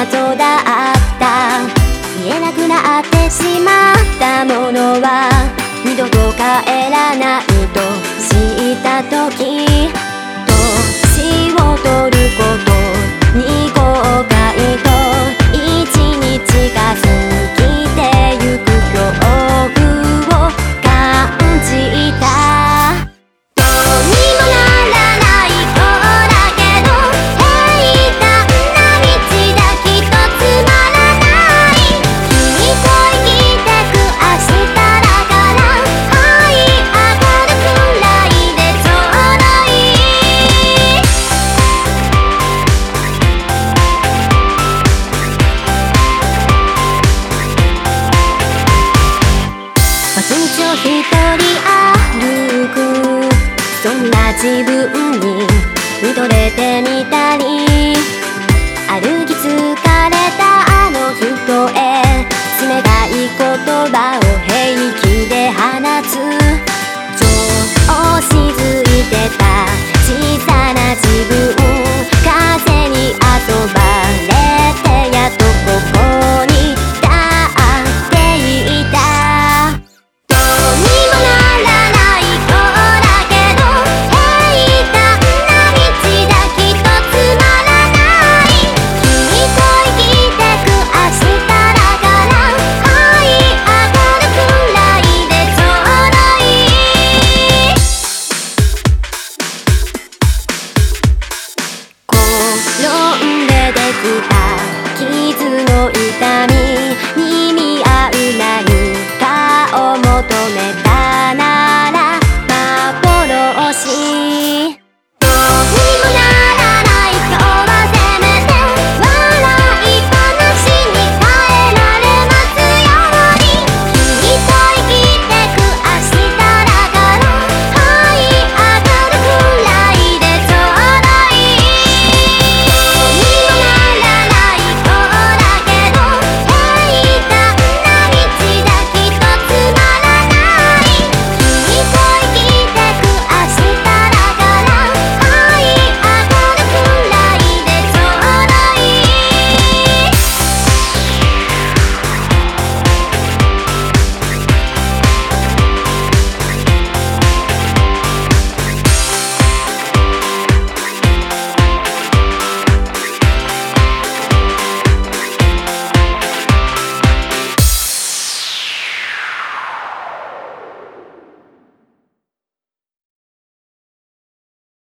謎だった。言えなくなってしまったものは二度と帰らないと知った時、年を取ることに後悔と一日が過ぎてゆく恐怖を感じた。どうにもならない子だけど平坦な道だきっとつまらない。君と生きてく明日だから這い上がるくらいでちょうどいい。脇道を一人歩く、そんな自分に見とれてみたり、歩き疲れたあの人へ冷たい言葉を平気で放つ。